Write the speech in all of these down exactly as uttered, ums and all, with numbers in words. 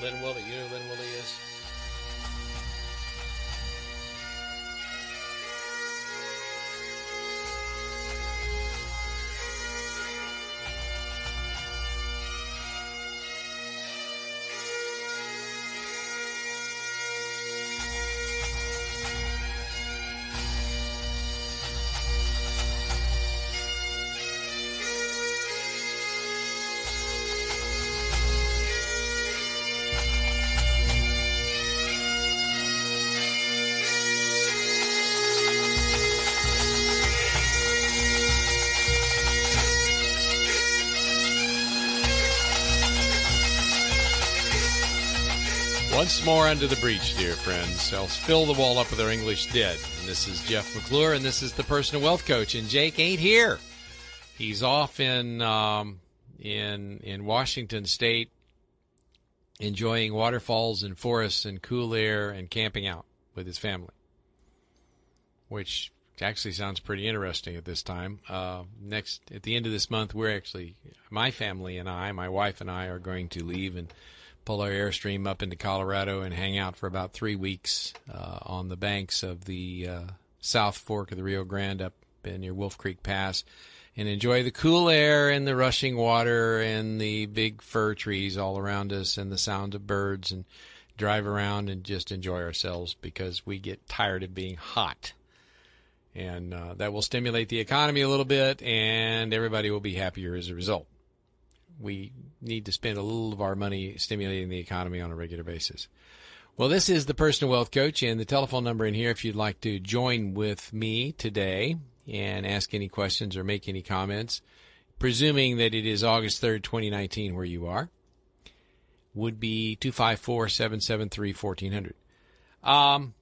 Lynn Willie. You know who Lynn Willie is? Once more under the breach, dear friends. Else fill the wall up with our English dead. And this is Jeff McClure, and this is the Personal Wealth Coach. And Jake ain't here. He's off in um, in in Washington State, enjoying waterfalls and forests and cool air and camping out with his family, which actually sounds pretty interesting at this time. Uh, next, at the end of this month, we're actually, my family and I, my wife and I, are going to leave and pull our Airstream up into Colorado and hang out for about three weeks uh, on the banks of the uh, South Fork of the Rio Grande up near Wolf Creek Pass and enjoy the cool air and the rushing water and the big fir trees all around us and the sound of birds, and drive around and just enjoy ourselves because we get tired of being hot. And uh, that will stimulate the economy a little bit, and everybody will be happier as a result. We need to spend a little of our money stimulating the economy on a regular basis. Well, this is the Personal Wealth Coach, and the telephone number in here if you'd like to join with me today and ask any questions or make any comments, presuming that it is August third, twenty nineteen where you are, would be two five four, seven seven three, one four zero zero. Um,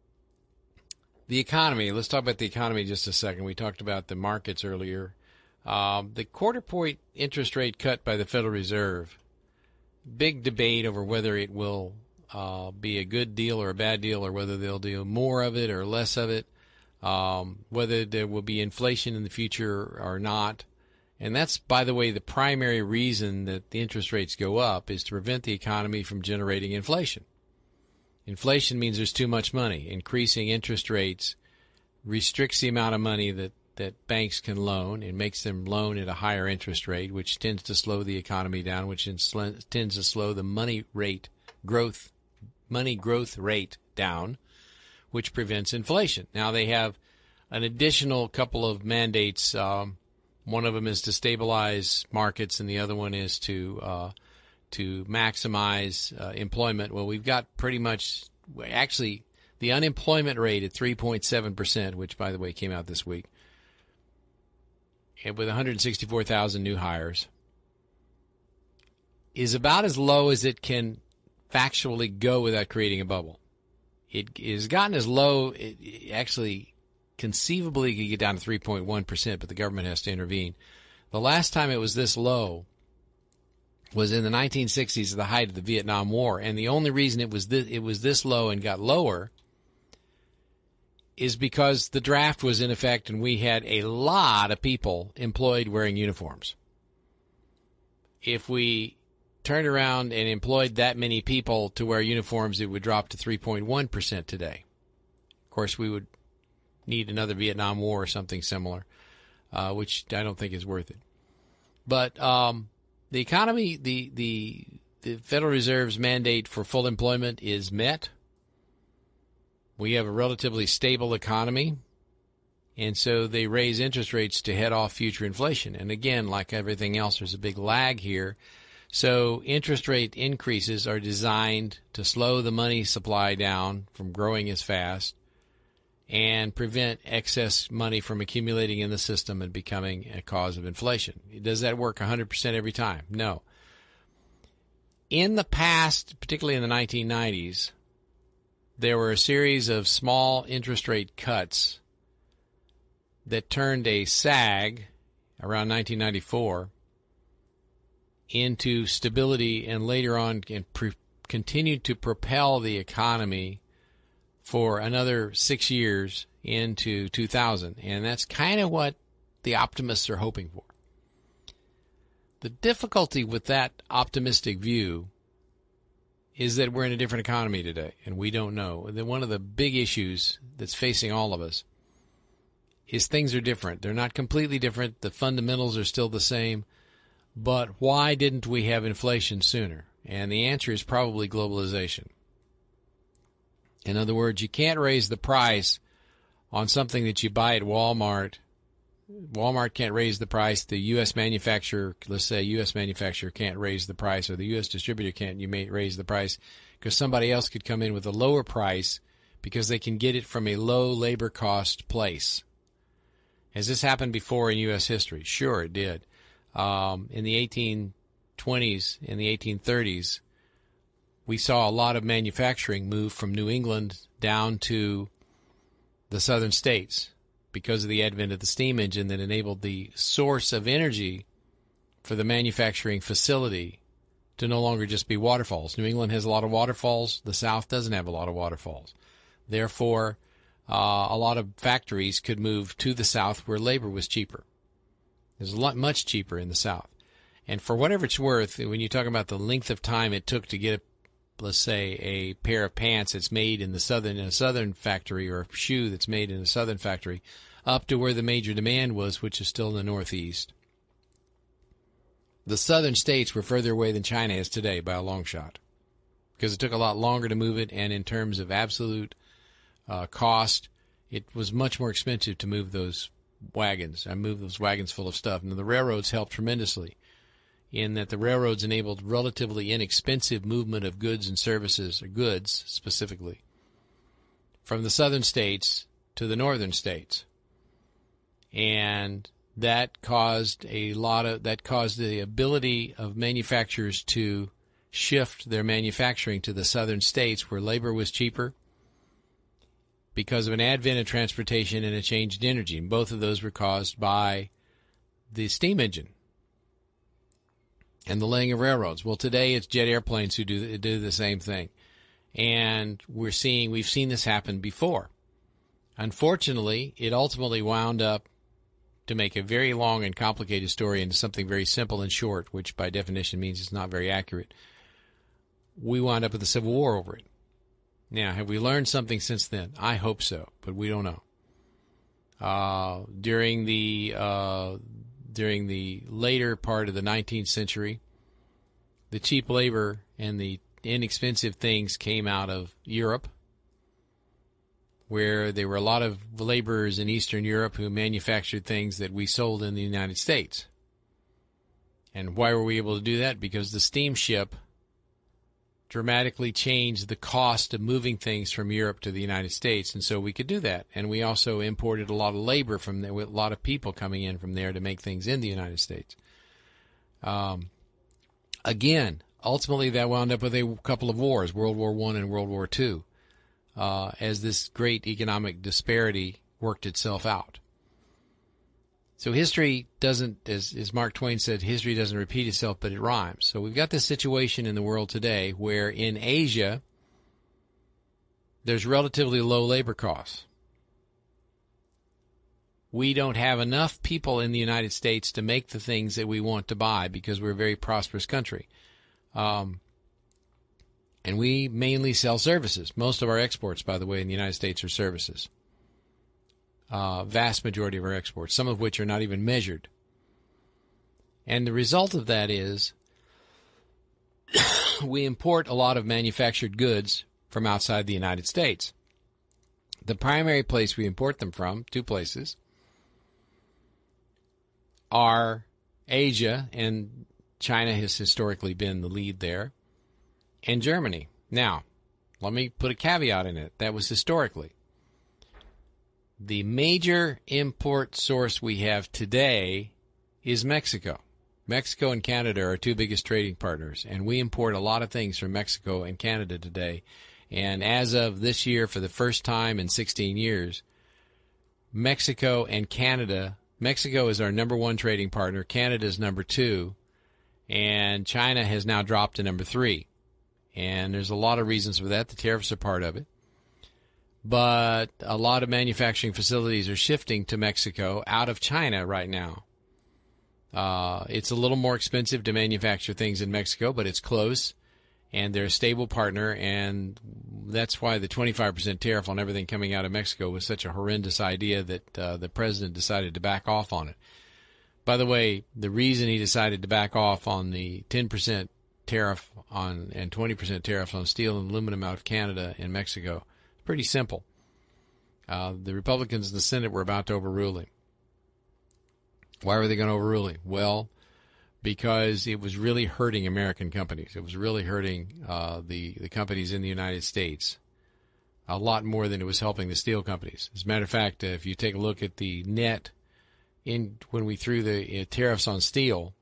the economy, let's talk about the economy just a second. We talked about the markets earlier. Um, the quarter point interest rate cut by the Federal Reserve, big debate over whether it will uh, be a good deal or a bad deal, or whether they'll do more of it or less of it, um, whether there will be inflation in the future or not. And that's, by the way, the primary reason that the interest rates go up is to prevent the economy from generating inflation. Inflation means there's too much money. Increasing interest rates restricts the amount of money that that banks can loan and makes them loan at a higher interest rate, which tends to slow the economy down, which tends to slow the money rate growth, money growth rate down, which prevents inflation. Now they have an additional couple of mandates. Um, one of them is to stabilize markets, and the other one is to uh, to maximize uh, employment. Well, we've got pretty much, actually, the unemployment rate at three point seven percent, which, by the way, came out this week, with one hundred sixty-four thousand new hires, is about as low as it can factually go without creating a bubble. It has gotten as low, it actually conceivably could get down to three point one percent, but the government has to intervene. The last time it was this low was in the nineteen sixties at the height of the Vietnam War, and the only reason it was this, it was this low and got lower is because the draft was in effect and we had a lot of people employed wearing uniforms. If we turned around and employed that many people to wear uniforms, it would drop to three point one percent today. Of course, we would need another Vietnam War or something similar, uh, which I don't think is worth it. But um, the economy, the, the, the Federal Reserve's mandate for full employment is met. We have a relatively stable economy, and so they raise interest rates to head off future inflation. And again, like everything else, there's a big lag here. So interest rate increases are designed to slow the money supply down from growing as fast and prevent excess money from accumulating in the system and becoming a cause of inflation. Does that work one hundred percent every time? No. In the past, particularly in the nineteen nineties, there were a series of small interest rate cuts that turned a sag around nineteen ninety-four into stability, and later on and pre- continued to propel the economy for another six years into two thousand. And that's kind of what the optimists are hoping for. The difficulty with that optimistic view is that we're in a different economy today, and we don't know. One of the big issues that's facing all of us is things are different. They're not completely different. The fundamentals are still the same. But why didn't we have inflation sooner? And the answer is probably globalization. In other words, you can't raise the price on something that you buy at Walmart. Walmart can't raise the price. The U S manufacturer, let's say a U S manufacturer can't raise the price, or the U S distributor can't you may raise the price because somebody else could come in with a lower price because they can get it from a low labor cost place. Has this happened before in U S history? Sure, it did. Um, in the eighteen twenties, in the eighteen thirties, we saw a lot of manufacturing move from New England down to the southern states because of the advent of the steam engine that enabled the source of energy for the manufacturing facility to no longer just be waterfalls. New England has a lot of waterfalls. The South doesn't have a lot of waterfalls. Therefore, uh, a lot of factories could move to the South where labor was cheaper. It was a lot much cheaper in the South. And for whatever it's worth, when you talk about the length of time it took to get, let's say, a pair of pants that's made in the southern in a southern factory, or a shoe that's made in a southern factory, up to where the major demand was, which is still in the Northeast, the southern states were further away than China is today by a long shot, because it took a lot longer to move it, and in terms of absolute uh, cost, it was much more expensive to move those wagons. I moved those wagons full of stuff. And the railroads helped tremendously in that the railroads enabled relatively inexpensive movement of goods and services, or goods specifically, from the southern states to the northern states. And that caused a lot of, that caused the ability of manufacturers to shift their manufacturing to the southern states where labor was cheaper, because of an advent of transportation and a change in energy. And both of those were caused by the steam engine and the laying of railroads. Well, today it's jet airplanes who do, do the same thing. And we're seeing, we've seen this happen before. Unfortunately, it ultimately wound up, to make a very long and complicated story into something very simple and short, which by definition means it's not very accurate, we wound up with a civil war over it. Now, have we learned something since then? I hope so, but we don't know. Uh, during the uh, during the later part of the nineteenth century, the cheap labor and the inexpensive things came out of Europe, where there were a lot of laborers in Eastern Europe who manufactured things that we sold in the United States. And why were we able to do that? Because the steamship dramatically changed the cost of moving things from Europe to the United States, and so we could do that. And we also imported a lot of labor from there, with a lot of people coming in from there to make things in the United States. Um, again, ultimately that wound up with a couple of wars, World War One and World War Two, uh, as this great economic disparity worked itself out. So history doesn't, as, as Mark Twain said, history doesn't repeat itself, but it rhymes. So we've got this situation in the world today where in Asia, there's relatively low labor costs. We don't have enough people in the United States to make the things that we want to buy because we're a very prosperous country. Um, and we mainly sell services. Most of our exports, by the way, in the United States are services. Uh, vast majority of our exports, some of which are not even measured. And the result of that is we import a lot of manufactured goods from outside the United States. The primary place we import them from, two places, are Asia, and China has historically been the lead there, and Germany. Now, let me put a caveat in it. That was historically. The major import source we have today is Mexico. Mexico and Canada are our two biggest trading partners, and we import a lot of things from Mexico and Canada today. And as of this year, for the first time in sixteen years, Mexico and Canada, Mexico is our number one trading partner, Canada is number two, and China has now dropped to number three. And there's a lot of reasons for that. The tariffs are part of it. But a lot of manufacturing facilities are shifting to Mexico out of China right now. Uh, it's a little more expensive to manufacture things in Mexico, but it's close. and they're a stable partner, and that's why the twenty-five percent tariff on everything coming out of Mexico was such a horrendous idea that uh, the president decided to back off on it. By the way, the reason he decided to back off on the ten percent tariff on and twenty percent tariffs on steel and aluminum out of Canada and Mexico is pretty simple. Uh, the Republicans in the Senate were about to overrule him. Why were they going to overrule him? Well, because it was really hurting American companies. It was really hurting uh, the, the companies in the United States a lot more than it was helping the steel companies. As a matter of fact, uh, if you take a look at the net in when we threw the uh, tariffs on steel,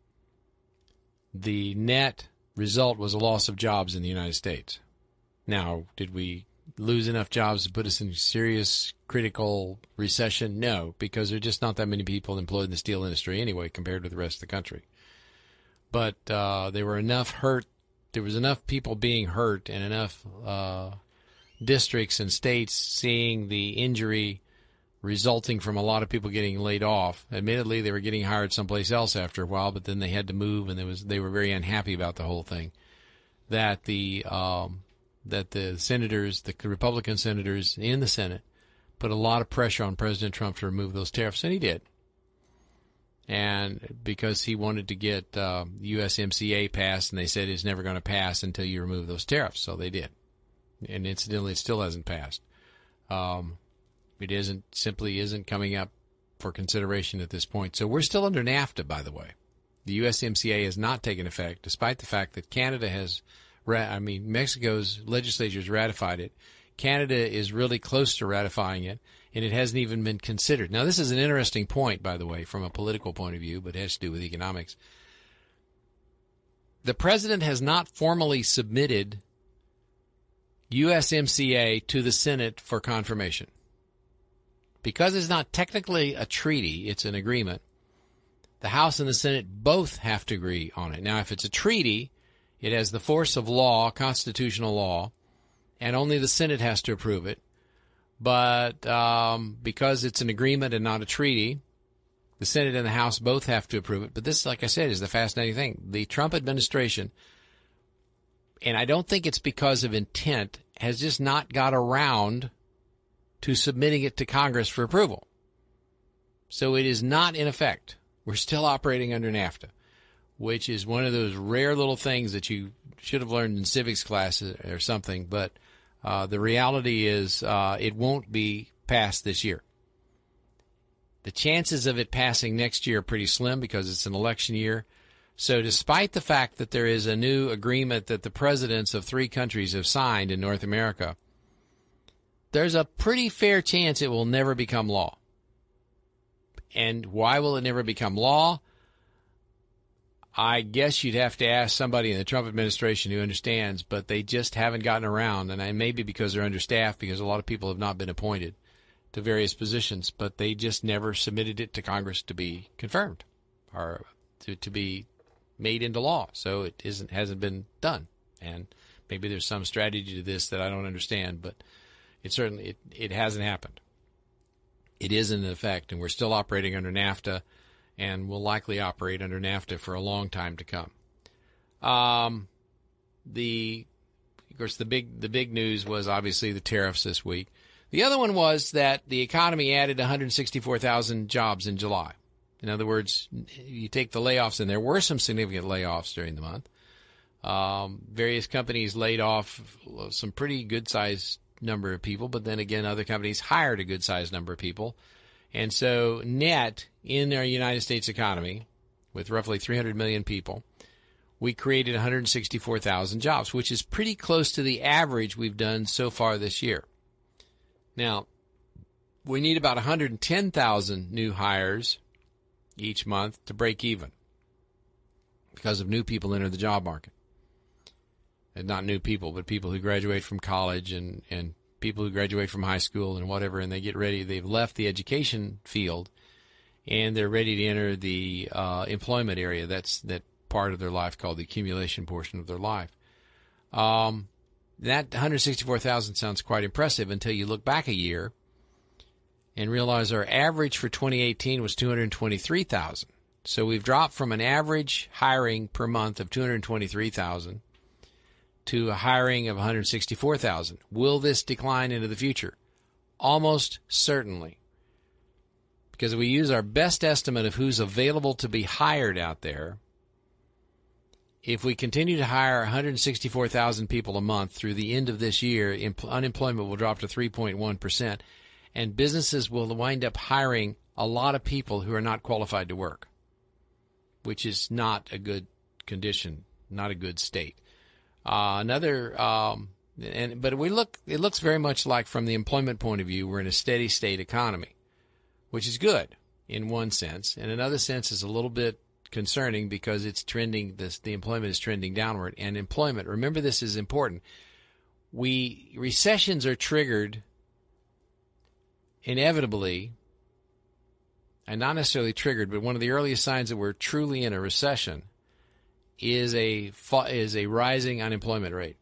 the net result was a loss of jobs in the United States. Now, did we lose enough jobs to put us in serious critical recession? No, because there are just not that many people employed in the steel industry anyway compared to the rest of the country. But uh, there were enough hurt, there was enough people being hurt and enough uh, districts and states seeing the injury resulting from a lot of people getting laid off. Admittedly, they were getting hired someplace else after a while, but then they had to move, and there was they were very unhappy about the whole thing. That the um, that the senators, the Republican senators in the Senate, put a lot of pressure on President Trump to remove those tariffs, and he did. And because he wanted to get uh, U S M C A passed, and they said it's never going to pass until you remove those tariffs, so they did. And incidentally, it still hasn't passed. Um, it isn't simply isn't coming up for consideration at this point. So we're still under NAFTA, by the way. The U S M C A has not taken effect, despite the fact that Canada has, I mean, Mexico's legislature has ratified it. Canada is really close to ratifying it, and it hasn't even been considered. Now, this is an interesting point, by the way, from a political point of view, but it has to do with economics. The president has not formally submitted U S M C A to the Senate for confirmation. Because it's not technically a treaty, it's an agreement, the House and the Senate both have to agree on it. Now, if it's a treaty, it has the force of law, constitutional law, and only the Senate has to approve it. But um, because it's an agreement and not a treaty, the Senate and the House both have to approve it. But this, like I said, is the fascinating thing. The Trump administration, and I don't think it's because of intent, has just not got around to submitting it to Congress for approval. So it is not in effect. We're still operating under NAFTA, which is one of those rare little things that you should have learned in civics class or something. But uh, the reality is uh, it won't be passed this year. The chances of it passing next year are pretty slim because it's an election year. So despite the fact that there is a new agreement that the presidents of three countries have signed in North America, there's a pretty fair chance it will never become law. And why will it never become law? I guess you'd have to ask somebody in the Trump administration who understands, but they just haven't gotten around. And maybe because they're understaffed, because a lot of people have not been appointed to various positions, but they just never submitted it to Congress to be confirmed or to, to be made into law. So it isn't hasn't been done. And maybe there's some strategy to this that I don't understand, but it certainly it, it hasn't happened. It is in effect, and we're still operating under NAFTA, and will likely operate under NAFTA for a long time to come. Um, the, of course, the big the big news was obviously the tariffs this week. The other one was that the economy added one hundred sixty-four thousand jobs in July. In other words, you take the layoffs, and there were some significant layoffs during the month. Um, various companies laid off some pretty good-sized number of people, but then again, other companies hired a good-sized number of people. And so net in our United States economy, with roughly three hundred million people, we created one hundred sixty-four thousand jobs, which is pretty close to the average we've done so far this year. Now, we need about one hundred ten thousand new hires each month to break even because of new people enter the job market. And not new people, but people who graduate from college and, and people who graduate from high school and whatever, and they get ready. They've left the education field, and they're ready to enter the uh, employment area. That's that part of their life called the accumulation portion of their life. Um, that one hundred sixty-four thousand sounds quite impressive until you look back a year and realize our average for twenty eighteen was two hundred twenty-three thousand. So we've dropped from an average hiring per month of two hundred twenty-three thousand to a hiring of one hundred sixty-four thousand. Will this decline into the future? Almost certainly. Because if we use our best estimate of who's available to be hired out there, if we continue to hire one hundred sixty-four thousand people a month through the end of this year, unemployment will drop to three point one percent, and businesses will wind up hiring a lot of people who are not qualified to work, which is not a good condition, not a good state. Uh, another, um, and but we look, it looks very much like from the employment point of view, we're in a steady state economy, which is good in one sense. In another sense, is a little bit concerning because it's trending, this, the employment is trending downward. And employment, remember this is important, we recessions are triggered inevitably, and not necessarily triggered, but one of the earliest signs that we're truly in a recession is a is a rising unemployment rate.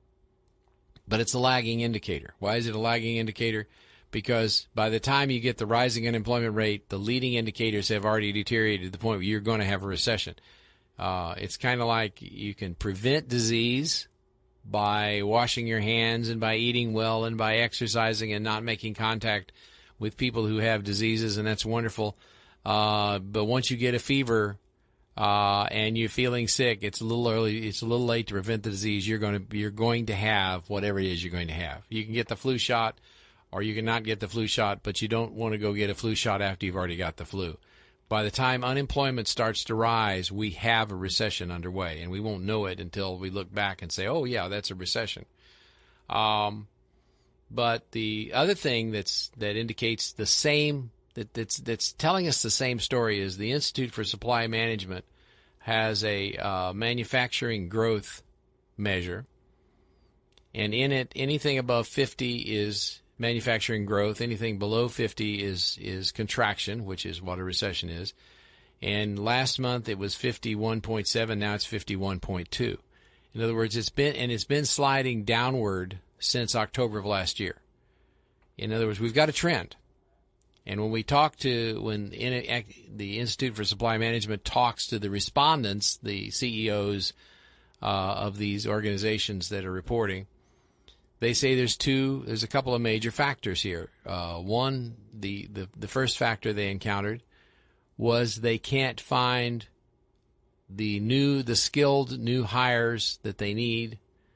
But it's a lagging indicator. Why is it a lagging indicator? Because by the time you get the rising unemployment rate, the leading indicators have already deteriorated to the point where you're going to have a recession. Uh, it's kind of like you can prevent disease by washing your hands and by eating well and by exercising and not making contact with people who have diseases, and that's wonderful. Uh, but once you get a fever uh, and you're feeling sick, it's a little early. It's a little late to prevent the disease. You're going to you're going to have whatever it is you're going to have. You can get the flu shot, or you can not get the flu shot, but you don't want to go get a flu shot after you've already got the flu. By the time unemployment starts to rise, we have a recession underway, and we won't know it until we look back and say, "Oh yeah, that's a recession." Um. But the other thing that's that indicates the same that that's that's telling us the same story is the Institute for Supply Management has a uh, manufacturing growth measure, and in it, anything above fifty is manufacturing growth. Anything below fifty is is contraction, which is what a recession is. And last month it was fifty-one point seven. Now it's fifty-one point two. In other words, it's been and it's been sliding downward since October of last year. In other words, we've got a trend. And when we talk to, when in, the Institute for Supply Management talks to the respondents, the C E Os uh, of these organizations that are reporting, they say there's two, there's a couple of major factors here. Uh, one, the, the, the first factor they encountered was they can't find the new, the skilled new hires that they need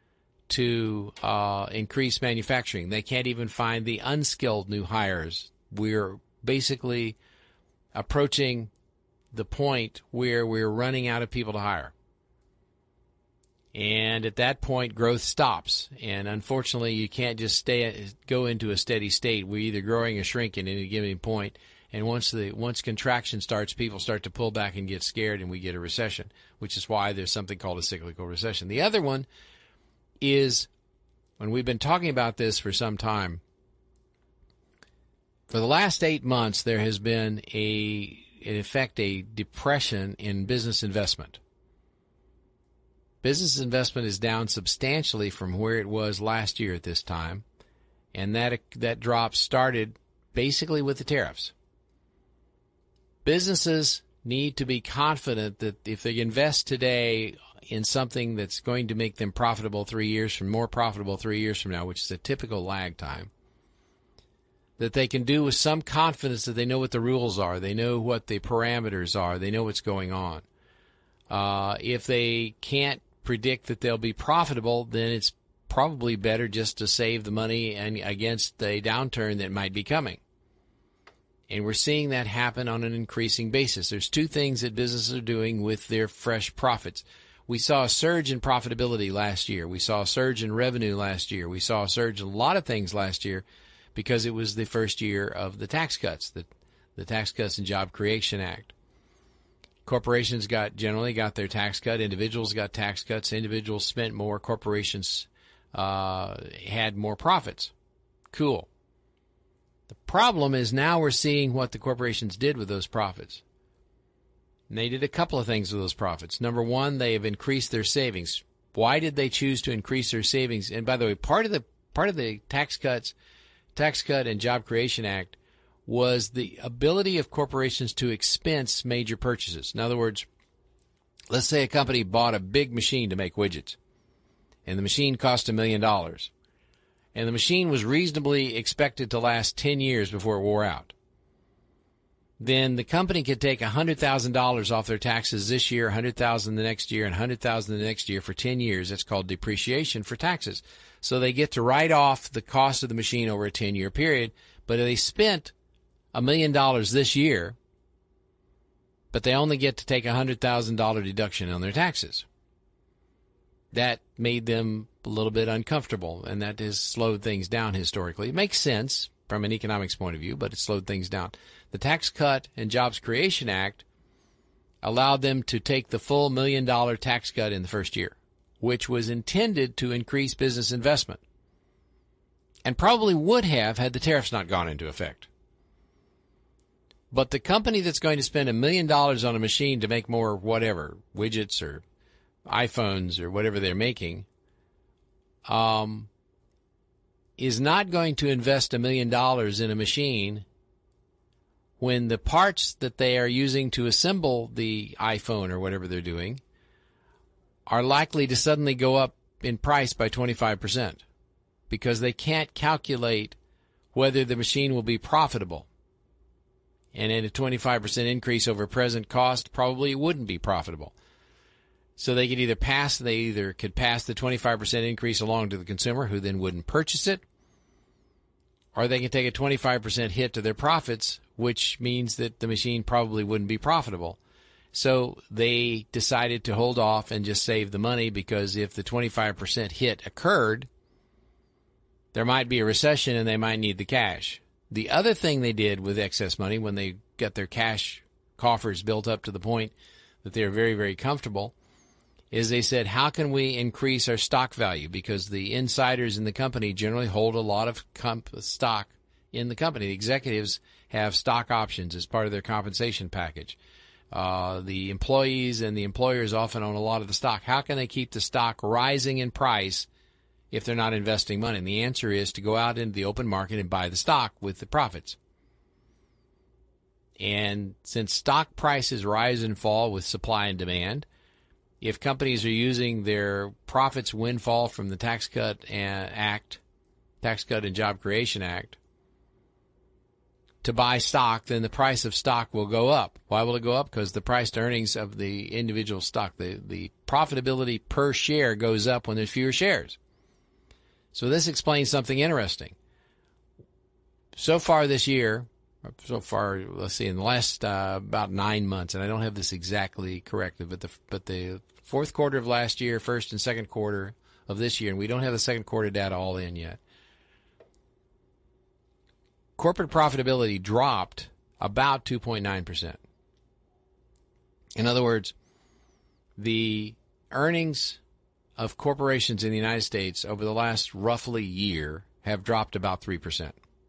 to uh, increase manufacturing. They can't even find the unskilled new hires. We're basically approaching the point where we're running out of people to hire. And at that point, growth stops. And unfortunately, you can't just stay go into a steady state. We're either growing or shrinking at any given point. And once the once contraction starts, people start to pull back and get scared, and we get a recession, which is why there's something called a cyclical recession. The other one is, when we've been talking about this for some time, for the last eight months, there has been a, in effect, a depression in business investment. Business investment is down substantially from where it was last year at this time, and that that drop started basically with the tariffs. Businesses need to be confident that if they invest today in something that's going to make them profitable three years from more profitable three years from now, which is a typical lag time, that they can do with some confidence that they know what the rules are, they know what the parameters are, they know what's going on. Uh, if they can't predict that they'll be profitable, then it's probably better just to save the money and against a downturn that might be coming. And we're seeing that happen on an increasing basis. There's two things that businesses are doing with their fresh profits. We saw a surge in profitability last year. We saw a surge in revenue last year. We saw a surge in a lot of things last year because it was the first year of the tax cuts, the, the Tax Cuts and Job Creation Act. Corporations got generally got their tax cut. Individuals got tax cuts. Individuals spent more. Corporations uh, had more profits. Cool. The problem is now we're seeing what the corporations did with those profits. And they did a couple of things with those profits. Number one, they have increased their savings. Why did they choose to increase their savings? And by the way, part of the part of the tax cuts, Tax Cut and Job Creation Act was the ability of corporations to expense major purchases. In other words, let's say a company bought a big machine to make widgets, and the machine cost a million dollars, and the machine was reasonably expected to last ten years before it wore out, then the company could take one hundred thousand dollars off their taxes this year, one hundred thousand dollars the next year, and one hundred thousand dollars the next year for ten years. That's called depreciation for taxes. So they get to write off the cost of the machine over a ten-year period, but they spent a million dollars this year, but they only get to take a one hundred thousand dollars deduction on their taxes. That made them a little bit uncomfortable, and that has slowed things down historically. It makes sense from an economics point of view, but it slowed things down. The Tax Cut and Jobs Creation Act allowed them to take the full million-dollar tax cut in the first year, which was intended to increase business investment, and probably would have had the tariffs not gone into effect. But the company that's going to spend a million dollars on a machine to make more whatever, widgets or iPhones or whatever they're making, um, is not going to invest a million dollars in a machine when the parts that they are using to assemble the iPhone or whatever they're doing are likely to suddenly go up in price by twenty-five percent because they can't calculate whether the machine will be profitable. And at a twenty-five percent increase over present cost, probably it wouldn't be profitable. So they could either pass, they either could pass the twenty-five percent increase along to the consumer, who then wouldn't purchase it, or they can take a twenty-five percent hit to their profits, which means that the machine probably wouldn't be profitable. So they decided to hold off and just save the money, because if the twenty-five percent hit occurred, there might be a recession and they might need the cash. The other thing they did with excess money, when they got their cash coffers built up to the point that they're very, very comfortable, is they said, how can we increase our stock value? Because the insiders in the company generally hold a lot of comp- stock in the company. The executives have stock options as part of their compensation package. Uh, the employees and the employers often own a lot of the stock. How can they keep the stock rising in price if they're not investing money? And the answer is to go out into the open market and buy the stock with the profits. And since stock prices rise and fall with supply and demand, if companies are using their profits windfall from the Tax Cut Act, Tax Cut and Job Creation Act, to buy stock, then the price of stock will go up. Why will it go up? Because the price to earnings of the individual stock, the, the profitability per share goes up when there's fewer shares. So this explains something interesting. So far this year, so far, let's see, in the last uh, about nine months, and I don't have this exactly corrected, but the but the fourth quarter of last year, first and second quarter of this year, and we don't have the second quarter data all in yet, corporate profitability dropped about two point nine percent. In other words, the earnings of corporations in the United States over the last roughly year have dropped about three percent.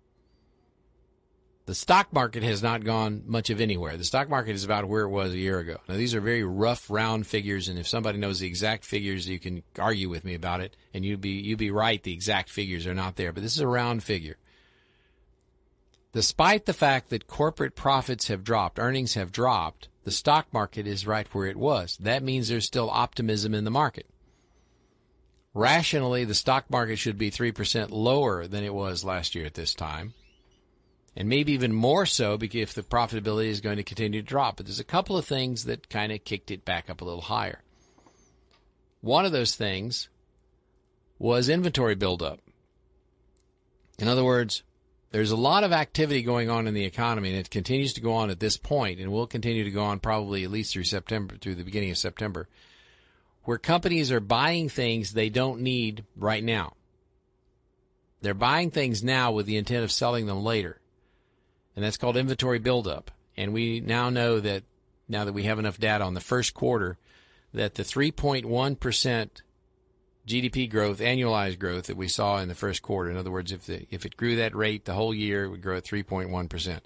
The stock market has not gone much of anywhere. The stock market is about where it was a year ago. Now, these are very rough, round figures, and if somebody knows the exact figures, you can argue with me about it, and you'd be, you'd be right, the exact figures are not there. But this is a round figure. Despite the fact that corporate profits have dropped, earnings have dropped, the stock market is right where it was. That means there's still optimism in the market. Rationally, the stock market should be three percent lower than it was last year at this time, and maybe even more so because if the profitability is going to continue to drop. But there's a couple of things that kind of kicked it back up a little higher. One of those things was inventory buildup. In other words, there's a lot of activity going on in the economy, and it continues to go on at this point, and will continue to go on probably at least through September, through the beginning of September, where companies are buying things they don't need right now. They're buying things now with the intent of selling them later. And that's called inventory buildup. And we now know that, now that we have enough data on the first quarter, that the three point one percent G D P growth, annualized growth that we saw in the first quarter, in other words, if the, if it grew that rate the whole year, it would grow at three point one percent,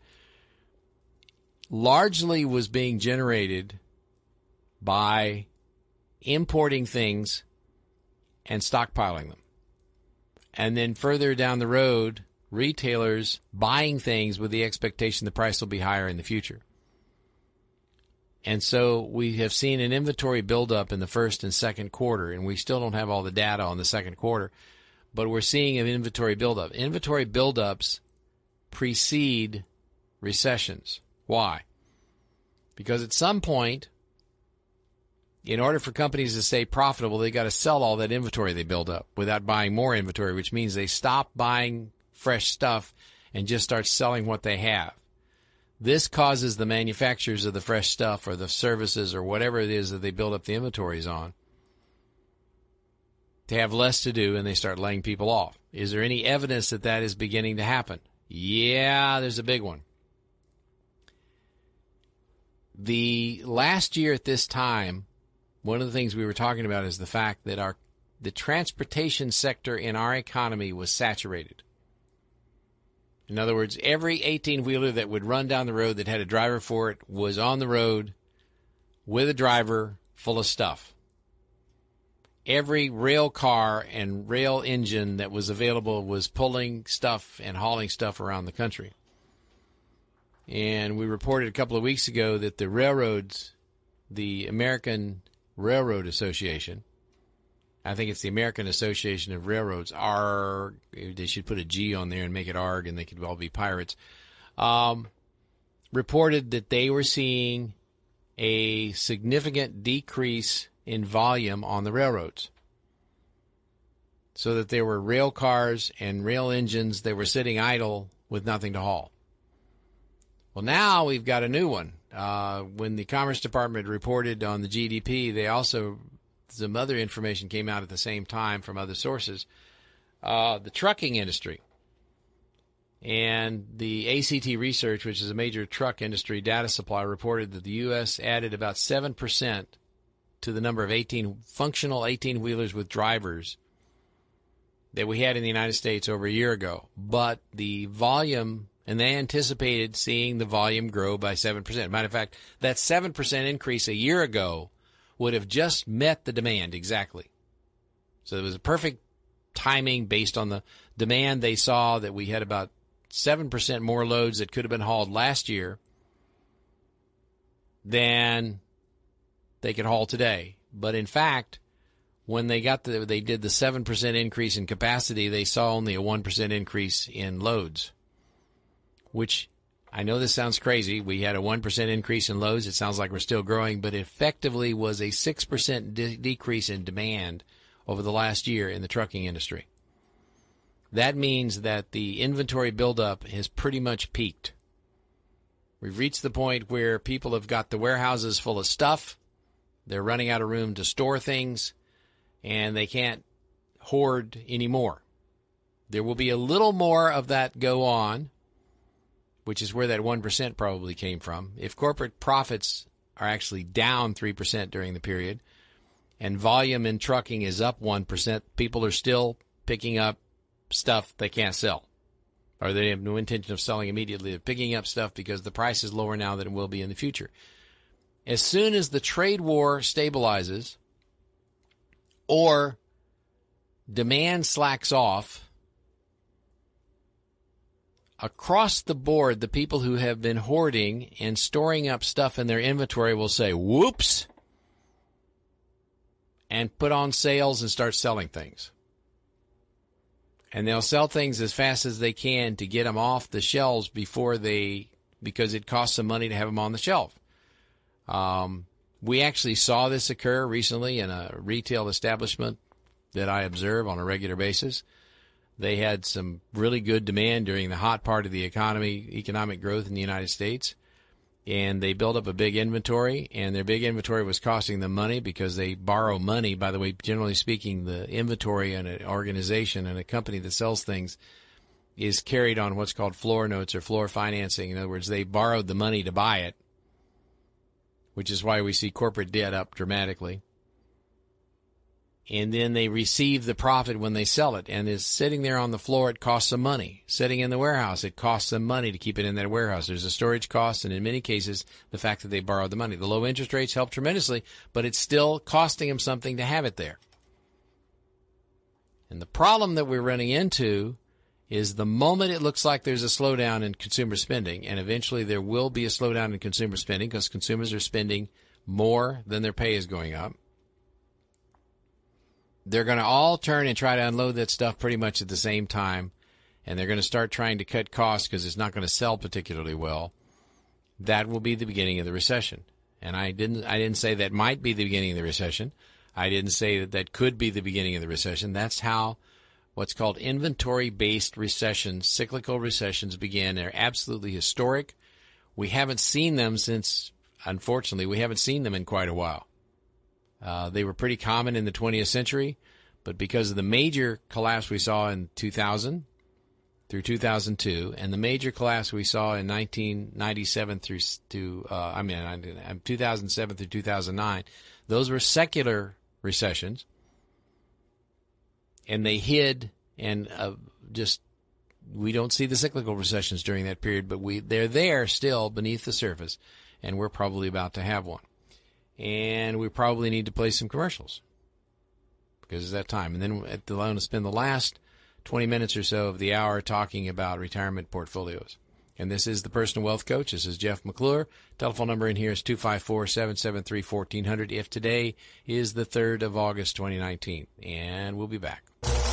largely was being generated by importing things and stockpiling them. And then further down the road, retailers buying things with the expectation the price will be higher in the future. And so we have seen an inventory buildup in the first and second quarter, and we still don't have all the data on the second quarter, but we're seeing an inventory buildup. Inventory buildups precede recessions. Why? Because at some point, in order for companies to stay profitable, they got to sell all that inventory they build up without buying more inventory, which means they stop buying fresh stuff and just start selling what they have. This causes the manufacturers of the fresh stuff or the services or whatever it is that they build up the inventories on to have less to do, and they start laying people off. Is there any evidence that that is beginning to happen? Yeah, there's a big one. The last year at this time, one of the things we were talking about is the fact that our the transportation sector in our economy was saturated. In other words, every eighteen-wheeler that would run down the road that had a driver for it was on the road with a driver full of stuff. Every rail car and rail engine that was available was pulling stuff and hauling stuff around the country. And we reported a couple of weeks ago that the railroads, the American Railroad Association, I think it's the American Association of Railroads, ARG, they should put a G on there and make it ARG, and they could all be pirates, um, reported that they were seeing a significant decrease in volume on the railroads. So that there were rail cars and rail engines that were sitting idle with nothing to haul. Well, now we've got a new one. Uh, when the Commerce Department reported on the G D P, they also, some other information came out at the same time from other sources. Uh, the trucking industry and the A C T Research, which is a major truck industry data supplier, reported that the U S added about seven percent to the number of eighteen functional eighteen-wheelers with drivers that we had in the United States over a year ago. But the volume, and they anticipated seeing the volume grow by seven percent. Matter of fact, that seven percent increase a year ago would have just met the demand exactly. So it was a perfect timing based on the demand they saw, that we had about seven percent more loads that could have been hauled last year than they could haul today. But in fact, when they got the, they did the seven percent increase in capacity, they saw only a one percent increase in loads, which I know this sounds crazy. We had a one percent increase in loads. It sounds like we're still growing, but effectively was a six percent de- decrease in demand over the last year in the trucking industry. That means that the inventory buildup has pretty much peaked. We've reached the point where people have got the warehouses full of stuff. They're running out of room to store things, and they can't hoard anymore. There will be a little more of that go on, which is where that one percent probably came from. If corporate profits are actually down three percent during the period and volume in trucking is up one percent, people are still picking up stuff they can't sell, or they have no intention of selling immediately. They're picking up stuff because the price is lower now than it will be in the future. As soon as the trade war stabilizes or demand slacks off, across the board, the people who have been hoarding and storing up stuff in their inventory will say, whoops, and put on sales and start selling things. And they'll sell things as fast as they can to get them off the shelves before they, because it costs some money to have them on the shelf. Um, we actually saw this occur recently in a retail establishment that I observe on a regular basis. They had some really good demand during the hot part of the economy, economic growth in the United States, and they built up a big inventory, and their big inventory was costing them money because they borrow money. By the way, generally speaking, the inventory in an organization and a company that sells things is carried on what's called floor notes or floor financing. In other words, they borrowed the money to buy it, which is why we see corporate debt up dramatically. And then they receive the profit when they sell it. And is sitting there on the floor, it costs them money. Sitting in the warehouse, it costs them money to keep it in that warehouse. There's a storage cost, and in many cases, the fact that they borrowed the money. The low interest rates help tremendously, but it's still costing them something to have it there. And the problem that we're running into is the moment it looks like there's a slowdown in consumer spending, and eventually there will be a slowdown in consumer spending because consumers are spending more than their pay is going up, they're going to all turn and try to unload that stuff pretty much at the same time, and they're going to start trying to cut costs because it's not going to sell particularly well. That will be the beginning of the recession. And I didn't I didn't say that might be the beginning of the recession. I didn't say that that could be the beginning of the recession. That's how what's called inventory-based recessions, cyclical recessions begin. They're absolutely historic. We haven't seen them since, unfortunately, we haven't seen them in quite a while. Uh, they were pretty common in the twentieth century, but because of the major collapse we saw in two thousand through two thousand two, and the major collapse we saw in nineteen ninety-seven through to uh, I mean two thousand seven through two thousand nine, those were secular recessions, and they hid and uh, just we don't see the cyclical recessions during that period, but we they're there still beneath the surface, and we're probably about to have one, and we probably need to play some commercials because it's that time, and then at the loan to spend the last twenty minutes or so of the hour talking about retirement portfolios. And this is the Personal Wealth Coach. This is Jeff McClure. Telephone number in here is two five four, seven seven three, one four zero zero if today is the third of August, twenty nineteen. And we'll be back.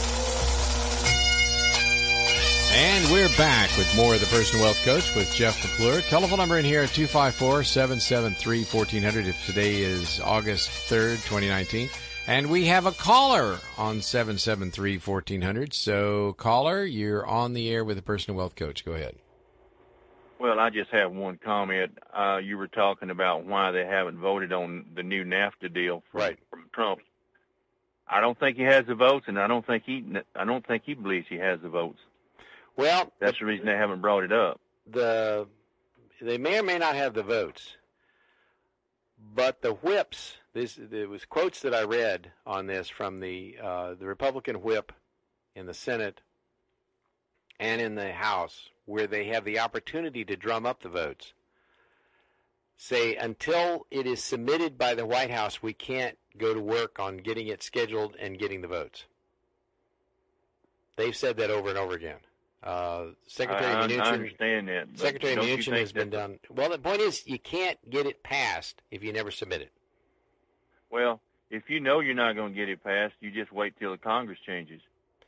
And we're back with more of the Personal Wealth Coach with Jeff McClure. Telephone number in here at two five four, seven seven three, one four zero zero if today is August third, twenty nineteen. And we have a caller on seven seven three, one four zero zero. So, caller, you're on the air with the Personal Wealth Coach. Go ahead. Well, I just have one comment. Uh, you were talking about why they haven't voted on the new NAFTA deal from, right. from Trump. I don't think he has the votes, and I don't think he. I don't think he believes he has the votes. Well, that's the reason they haven't brought it up. The they may or may not have the votes, but the whips. This there was quotes that I read on this from the uh, the Republican whip in the Senate and in the House, where they have the opportunity to drum up the votes. Say until it is submitted by the White House, we can't go to work on getting it scheduled and getting the votes. They've said that over and over again. Uh, Secretary I, Mnuchin, I understand that. Secretary Mnuchin has been done. Well, the point is, you can't get it passed if you never submit it. Well, if you know you're not going to get it passed, you just wait till the Congress changes.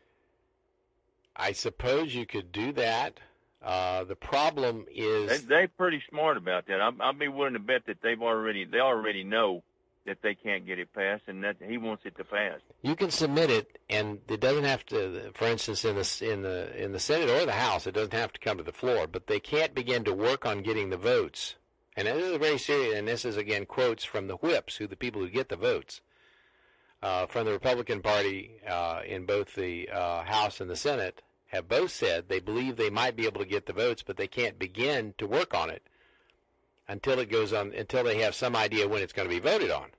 I suppose you could do that. Uh, the problem is they, they're pretty smart about that. I'll, I'll be willing to bet that they've already they already know that they can't get it passed, and that he wants it to pass. You can submit it, and it doesn't have to. For instance, in the in the in the Senate or the House, it doesn't have to come to the floor. But they can't begin to work on getting the votes. And this is very serious. And this is again quotes from the whips, who the people who get the votes uh, from the Republican Party uh, in both the uh, House and the Senate, have both said they believe they might be able to get the votes, but they can't begin to work on it until it goes on, until they have some idea when it's going to be voted on.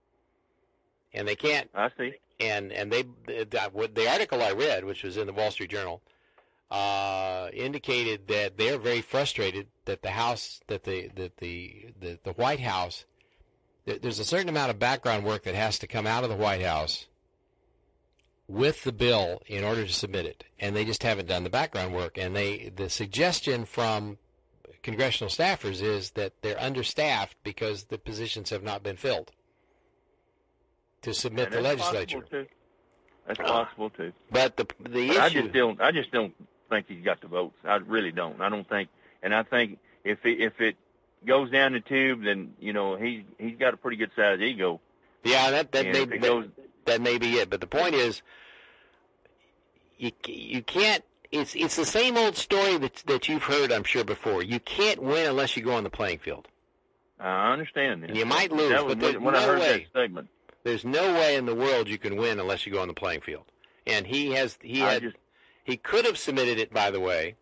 And they can't. I see. And and they the, the article I read, which was in the Wall Street Journal, uh, indicated that they're very frustrated that the House, that the that the the, the White House, that there's a certain amount of background work that has to come out of the White House with the bill in order to submit it, and they just haven't done the background work. And they the suggestion from congressional staffers is that they're understaffed because the positions have not been filled to submit yeah, the legislature. Too. That's possible too. But the the but issue, I just don't. I just don't think he's got the votes. I really don't. I don't think. And I think if it, if it goes down the tube, then you know he's he's got a pretty good sized ego. Yeah, that that may that, goes, that may be it. But the point is, you you can't. It's it's the same old story that that you've heard, I'm sure, before. You can't win unless you go on the playing field. I understand that. And you might lose, that but was there's when no I heard way. that statement. There's no way in the world you can win unless you go on the playing field. And he has he I had just, he could have submitted it, by the way.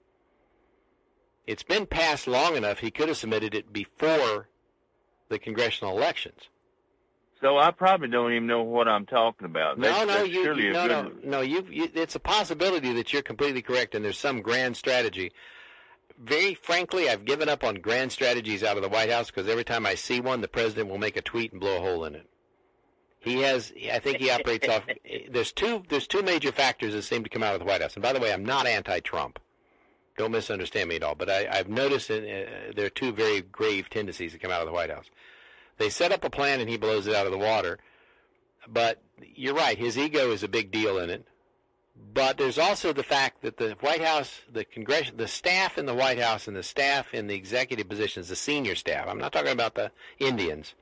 It's been passed long enough. He could have submitted it before the congressional elections. So I probably don't even know what I'm talking about. No, that's, no, that's you, you no, good... no, no. You, you, it's a possibility that you're completely correct, and there's some grand strategy. Very frankly, I've given up on grand strategies out of the White House because every time I see one, the president will make a tweet and blow a hole in it. He has. I think he operates off. There's two. There's two major factors that seem to come out of the White House. And by the way, I'm not anti-Trump. Don't misunderstand me at all. But I, I've noticed that, uh, there are two very grave tendencies that come out of the White House. They set up a plan and he blows it out of the water. But you're right. His ego is a big deal in it. But there's also the fact that the White House, the Congress, the staff in the White House, and the staff in the executive positions, the senior staff. I'm not talking about the Indians.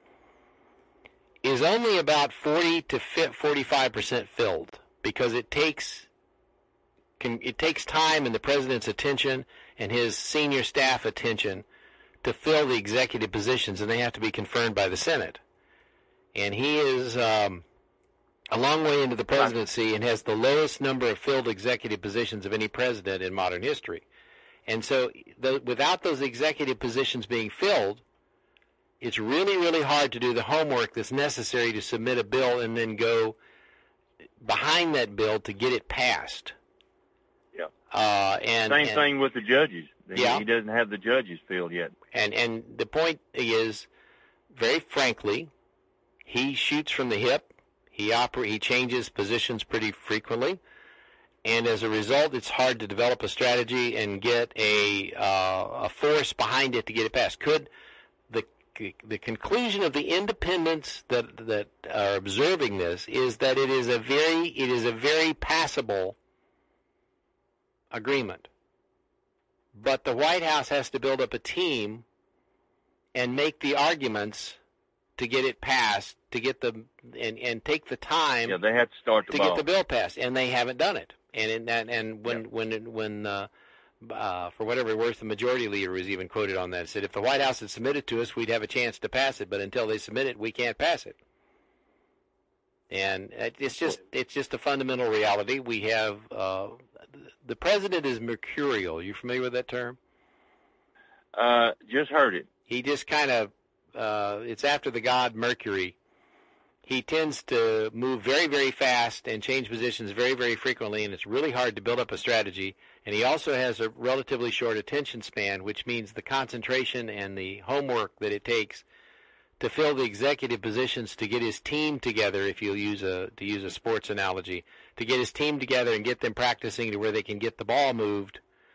Is only about forty to forty-five percent filled because it takes can, it takes time and the president's attention and his senior staff attention to fill the executive positions, and they have to be confirmed by the Senate. And he is um, a long way into the presidency and has the lowest number of filled executive positions of any president in modern history. And so the, without those executive positions being filled, it's really, really hard to do the homework that's necessary to submit a bill and then go behind that bill to get it passed. Yeah. Uh, and Same and, thing with the judges. Yeah. He doesn't have the judges filled yet. And and the point is, very frankly, he shoots from the hip. He oper- He changes positions pretty frequently. And as a result, it's hard to develop a strategy and get a uh, a force behind it to get it passed. Could the the conclusion of the independents that that are observing this is that it is a very it is a very passable agreement, but the White House has to build up a team and make the arguments to get it passed, to get the and, and take the time. Yeah, they have to start the to ball. get the bill passed, and they haven't done it. And in that, and when Yeah. when when uh, uh, for whatever worth, the majority leader was even quoted on that. Said if the White House had submitted to us, we'd have a chance to pass it, but until they submit it, we can't pass it. And it's just it's just a fundamental reality. We have uh, the president is mercurial. You familiar with that term? Uh, just heard it. He just kind of uh, it's after the god Mercury. He tends to move very, very fast and change positions very, very frequently, and it's really hard to build up a strategy. And he also has a relatively short attention span, which means the concentration and the homework that it takes to fill the executive positions, to get his team together, if you'll use a to use a sports analogy, to get his team together and get them practicing to where they can get the ball moved.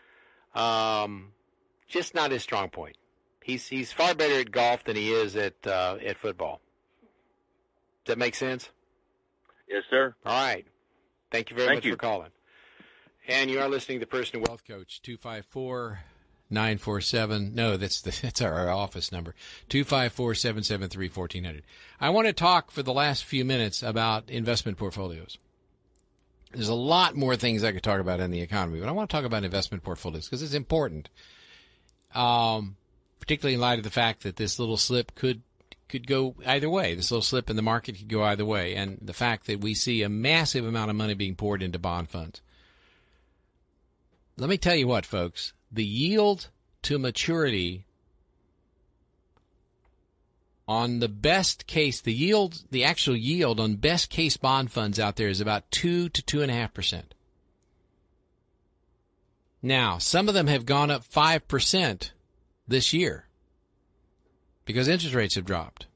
Um, just not his strong point. He's he's far better at golf than he is at uh, at football. Does that make sense? Yes, sir. All right. Thank you very Thank much you. for calling. And you are listening to Personal Wealth. Wealth Coach, two five four, nine four seven. No, that's the that's our office number, two five four, seven seven three, one four zero zero. I want to talk for the last few minutes about investment portfolios. There's a lot more things I could talk about in the economy, but I want to talk about investment portfolios because it's important, um, particularly in light of the fact that this little slip could could go either way. This little slip in the market could go either way, and the fact that we see a massive amount of money being poured into bond funds. Let me tell you what, folks, the yield to maturity on the best case, the yield, the actual yield on best case bond funds out there is about two to two and a half percent. Now, some of them have gone up five percent this year because interest rates have dropped.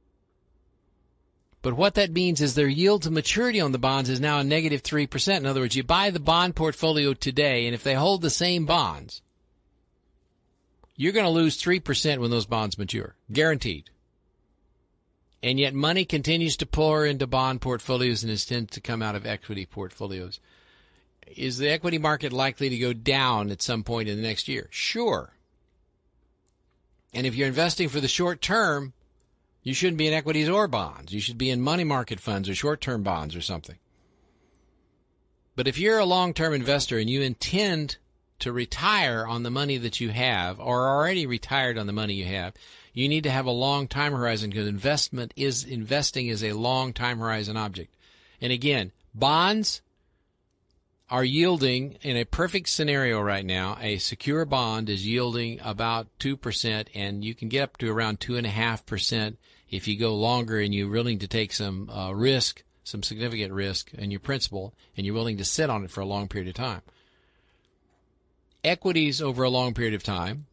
But what that means is their yield to maturity on the bonds is now a negative three percent. In other words, you buy the bond portfolio today, and if they hold the same bonds, you're going to lose three percent when those bonds mature. Guaranteed. And yet money continues to pour into bond portfolios and is tends to come out of equity portfolios. Is the equity market likely to go down at some point in the next year? Sure. And if you're investing for the short term, you shouldn't be in equities or bonds. You should be in money market funds or short-term bonds or something. But if you're a long-term investor and you intend to retire on the money that you have or are already retired on the money you have, you need to have a long time horizon because investment is investing is a long time horizon object. And again, bonds are yielding, in a perfect scenario right now, a secure bond is yielding about two percent, and you can get up to around two point five percent if you go longer and you're willing to take some uh, risk, some significant risk in your principal, and you're willing to sit on it for a long period of time. Equities over a long period of time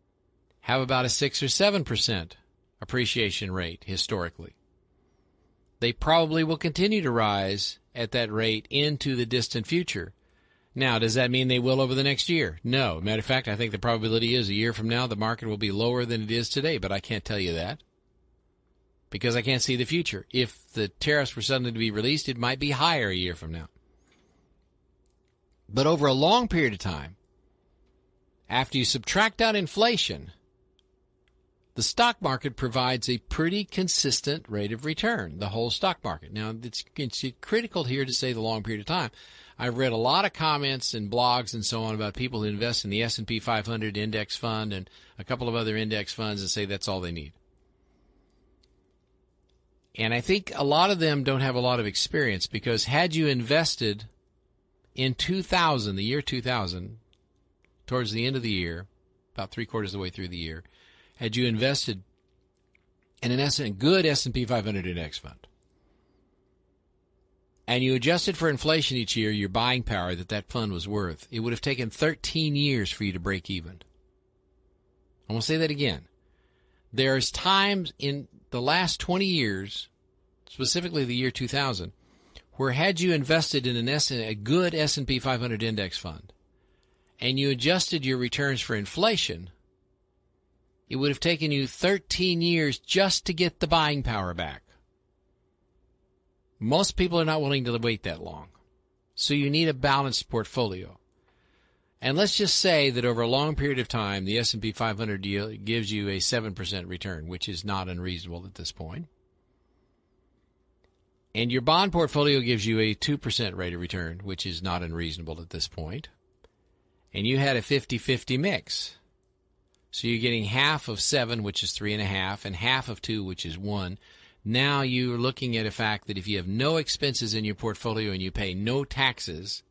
have about a six or seven percent appreciation rate historically. they probably will continue to rise at that rate into the distant future. Now, does that mean they will over the next year? No. Matter of fact, I think the probability is a year from now the market will be lower than it is today, but I can't tell you that because I can't see the future. If the tariffs were suddenly to be released, it might be higher a year from now. But over a long period of time, after you subtract out inflation, the stock market provides a pretty consistent rate of return, the whole stock market. Now, it's, it's critical here to say the long period of time. I've read a lot of comments and blogs and so on about people who invest in the S and P five hundred index fund and a couple of other index funds and say that's all they need. And I think a lot of them don't have a lot of experience because had you invested in two thousand, the year two thousand, towards the end of the year, about three quarters of the way through the year, had you invested in an S- good S and P five hundred index fund, and you adjusted for inflation each year, your buying power that that fund was worth, it would have taken thirteen years for you to break even. I'm going to say that again. There's times in the last twenty years, specifically the year two thousand, where had you invested in an S- a good S and P five hundred index fund, and you adjusted your returns for inflation, it would have taken you thirteen years just to get the buying power back. Most people are not willing to wait that long. So you need a balanced portfolio. And let's just say that over a long period of time, the S and P five hundred deal gives you a seven percent return, which is not unreasonable at this point. And your bond portfolio gives you a two percent rate of return, which is not unreasonable at this point. And you had a fifty-fifty mix. So you're getting half of seven, which is three and a half, and half of two, which is one. Now you're looking at a fact that if you have no expenses in your portfolio and you pay no taxes,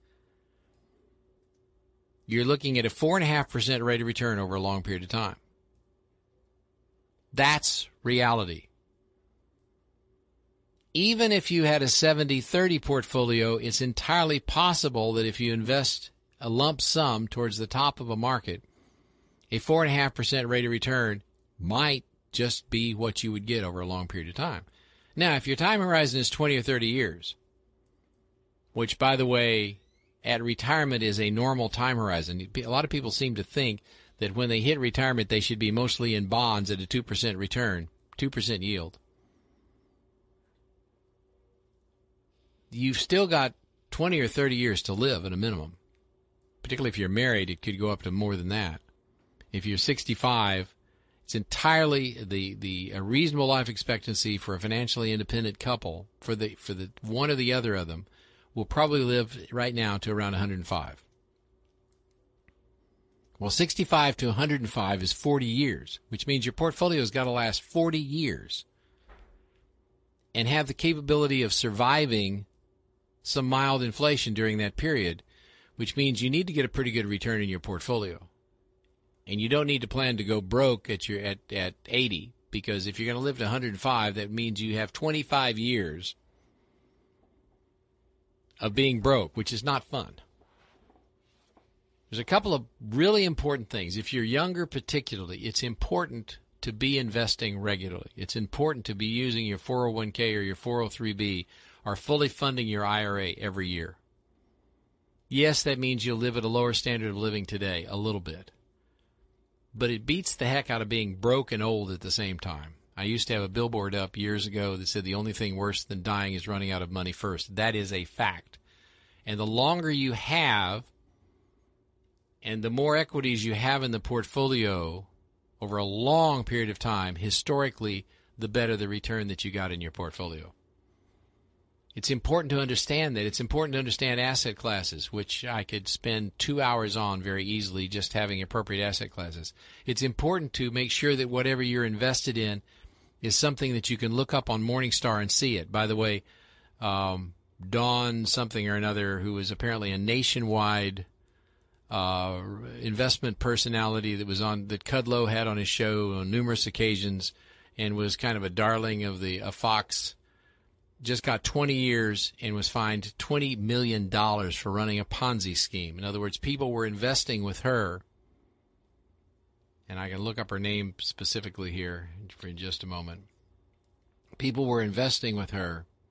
you're looking at a four point five percent rate of return over a long period of time. That's reality. Even if you had a seventy thirty portfolio, it's entirely possible that if you invest a lump sum towards the top of a market, a four point five percent rate of return might just be what you would get over a long period of time. Now, if your time horizon is twenty or thirty years, which, by the way, at retirement is a normal time horizon. A lot of people seem to think that when they hit retirement, they should be mostly in bonds at a two percent return, two percent yield. You've still got twenty or thirty years to live at a minimum. Particularly if you're married, it could go up to more than that. If you're sixty-five, it's entirely the, the a reasonable life expectancy for a financially independent couple, for the for the one or the other of them, will probably live right now to around one hundred five. Well, sixty-five to one hundred five is forty years, which means your portfolio's got to last forty years and have the capability of surviving some mild inflation during that period, which means you need to get a pretty good return in your portfolio. And you don't need to plan to go broke at your at, at eighty, because if you're going to live to one hundred five, that means you have twenty-five years of being broke, which is not fun. There's a couple of really important things. If you're younger particularly, it's important to be investing regularly. It's important to be using your four oh one k or your four oh three b or fully funding your I R A every year. Yes, that means you'll live at a lower standard of living today, a little bit. But it beats the heck out of being broke and old at the same time. I used to have a billboard up years ago that said the only thing worse than dying is running out of money first. That is a fact. And the longer you have and the more equities you have in the portfolio over a long period of time, historically, the better the return that you got in your portfolio. It's important to understand that. It's important to understand asset classes, which I could spend two hours on very easily just having appropriate asset classes. It's important to make sure that whatever you're invested in is something that you can look up on Morningstar and see it. By the way, um, Dawn something or another, who was apparently a nationwide uh, investment personality that was on that Kudlow had on his show on numerous occasions and was kind of a darling of the uh, Fox, just got twenty years and was fined twenty million dollars for running a Ponzi scheme. In other words, people were investing with her, and I can look up her name specifically here for just a moment. People were investing with her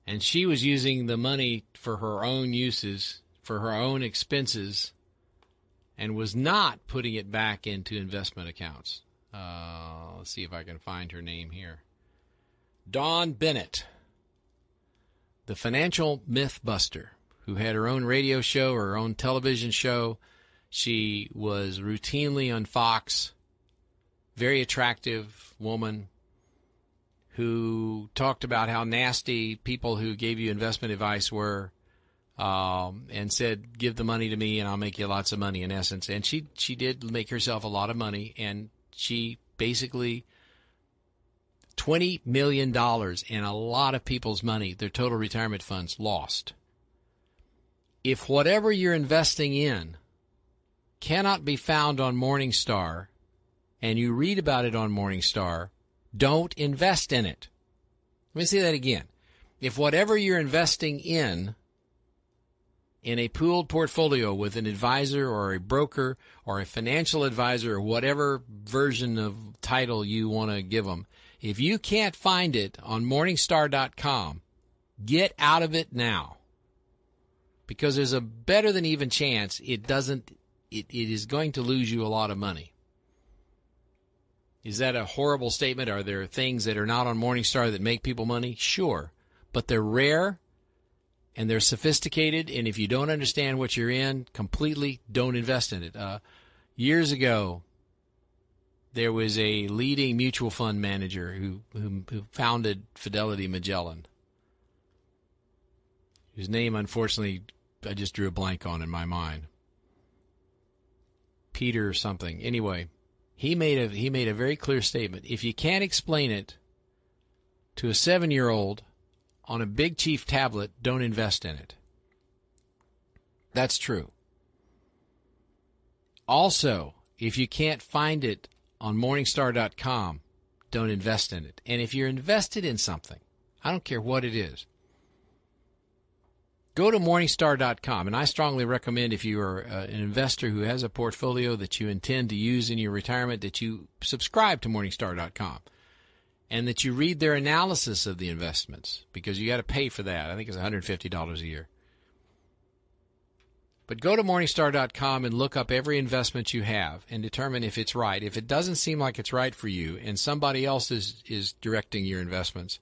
And she was using the money for her own uses, for her own expenses, and was not putting it back into investment accounts. Uh, let's see if I can find her name here. Dawn Bennett, the financial myth buster, who had her own radio show, her own television show. She was routinely on Fox. Very attractive woman who talked about how nasty people who gave you investment advice were, um, and said, give the money to me and I'll make you lots of money, in essence. And she, she did make herself a lot of money, and she basically twenty million dollars and a lot of people's money, their total retirement funds, lost. If whatever you're investing in cannot be found on Morningstar, and you read about it on Morningstar, don't invest in it. Let me say that again. If whatever you're investing in, in a pooled portfolio with an advisor or a broker or a financial advisor or whatever version of title you want to give them, if you can't find it on Morningstar dot com, get out of it now. Because there's a better than even chance it doesn't, it, it is going to lose you a lot of money. Is that a horrible statement? Are there things that are not on Morningstar that make people money? Sure. But they're rare and they're sophisticated, and if you don't understand what you're in completely, don't invest in it. Uh, years ago, there was a leading mutual fund manager who, who, who founded Fidelity Magellan, whose name, unfortunately, I just drew a blank on in my mind. Peter something. Anyway. He made a he made a very clear statement. If you can't explain it to a seven-year-old on a Big Chief tablet, don't invest in it. That's true. Also, if you can't find it on Morningstar dot com, don't invest in it. And if you're invested in something, I don't care what it is, go to Morningstar dot com, and I strongly recommend, if you are uh, an investor who has a portfolio that you intend to use in your retirement, that you subscribe to Morningstar dot com and that you read their analysis of the investments, because you got to pay for that. I think it's one hundred fifty dollars a year. But go to Morningstar dot com and look up every investment you have and determine if it's right. If it doesn't seem like it's right for you and somebody else is, is directing your investments,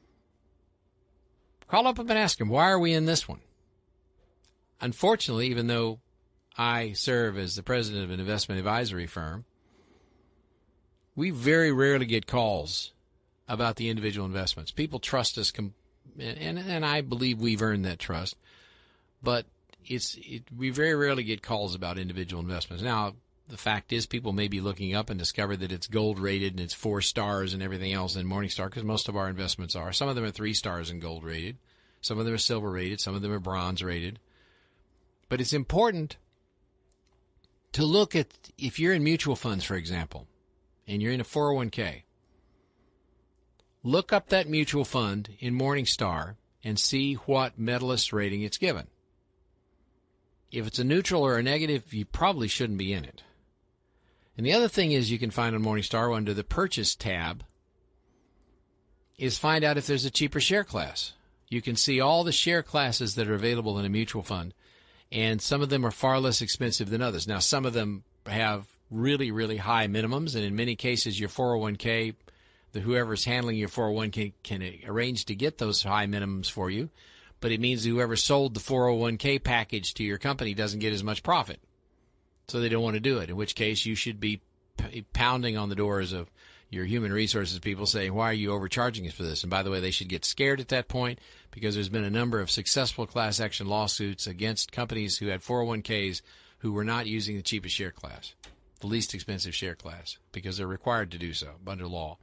call up and ask them, why are we in this one? Unfortunately, even though I serve as the president of an investment advisory firm, we very rarely get calls about the individual investments. People trust us, com- and, and I believe we've earned that trust, but it's it, we very rarely get calls about individual investments. Now, the fact is, people may be looking up and discover that it's gold rated and it's four stars and everything else in Morningstar, because most of our investments are. Some of them are three stars and gold rated. Some of them are silver rated. Some of them are bronze rated. But it's important to look at, if you're in mutual funds, for example, and you're in a four oh one k, look up that mutual fund in Morningstar and see what medalist rating it's given. If it's a neutral or a negative, you probably shouldn't be in it. And the other thing is, you can find on Morningstar under the Purchase tab is find out if there's a cheaper share class. You can see all the share classes that are available in a mutual fund, and some of them are far less expensive than others. Now, some of them have really, really high minimums, and in many cases, your four oh one k, the whoever's handling your four oh one k can arrange to get those high minimums for you, but it means whoever sold the four oh one k package to your company doesn't get as much profit, so they don't want to do it, in which case you should be p- pounding on the doors of your human resources people saying, why are you overcharging us for this? And by the way, they should get scared at that point, because there's been a number of successful class action lawsuits against companies who had four oh one k's who were not using the cheapest share class, the least expensive share class, because they're required to do so under law.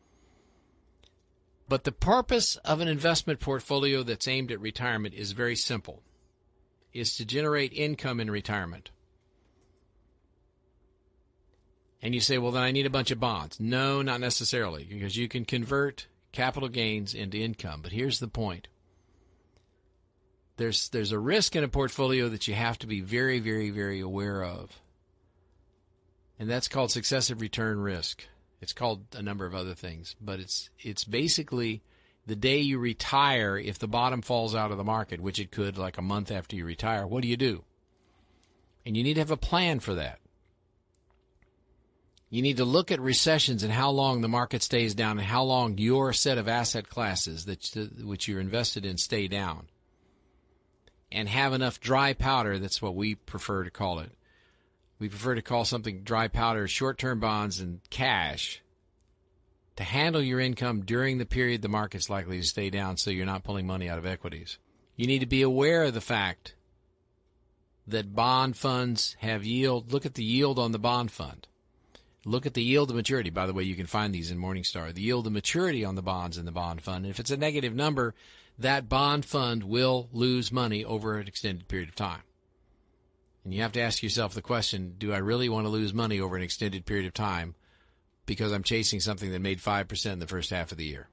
But the purpose of an investment portfolio that's aimed at retirement is very simple, is to generate income in retirement. And you say, well, then I need a bunch of bonds. No, not necessarily, because you can convert capital gains into income. But here's the point. There's there's a risk in a portfolio that you have to be very, very, very aware of. And that's called successive return risk. It's called a number of other things. But it's it's basically the day you retire, if the bottom falls out of the market, which it could like a month after you retire, what do you do? And you need to have a plan for that. You need to look at recessions and how long the market stays down and how long your set of asset classes that which you're invested in stay down. And have enough dry powder, that's what we prefer to call it. We prefer to call something dry powder, short-term bonds and cash, to handle your income during the period the market's likely to stay down so you're not pulling money out of equities. You need to be aware of the fact that bond funds have yield. Look at the yield on the bond fund. Look at the yield to maturity. By the way, you can find these in Morningstar. The yield to maturity on the bonds in the bond fund. And if it's a negative number, that bond fund will lose money over an extended period of time. And you have to ask yourself the question, do I really want to lose money over an extended period of time because I'm chasing something that made five percent in the first half of the year?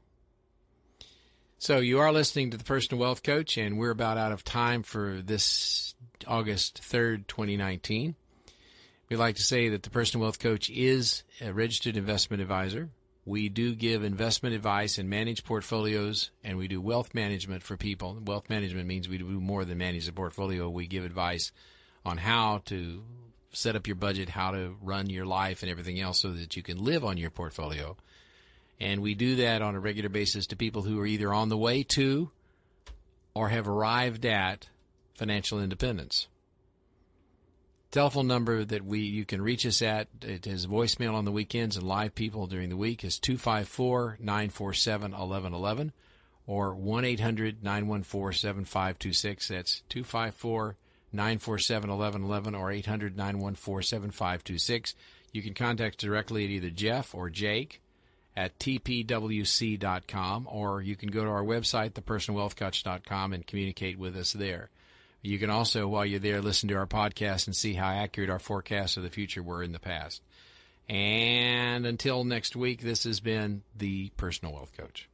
So you are listening to the Personal Wealth Coach, and we're about out of time for this August third, twenty nineteen. We'd like to say that the Personal Wealth Coach is a registered investment advisor. We do give investment advice and manage portfolios, and we do wealth management for people. Wealth management means we do more than manage the portfolio. We give advice on how to set up your budget, how to run your life and everything else so that you can live on your portfolio. And we do that on a regular basis to people who are either on the way to or have arrived at financial independence. Telephone number that we you can reach us at, it is voicemail on the weekends and live people during the week, is two five four, nine four seven, one one one one or one eight hundred, nine one four, seven five two six. That's two five four, nine four seven, one one one one or eight hundred, nine one four, seven five two six. You can contact directly at either Jeff or Jake at t p w c dot com, or you can go to our website, the personal wealth coach dot com, and communicate with us there. You can also, while you're there, listen to our podcast and see how accurate our forecasts of the future were in the past. And until next week, this has been the Personal Wealth Coach.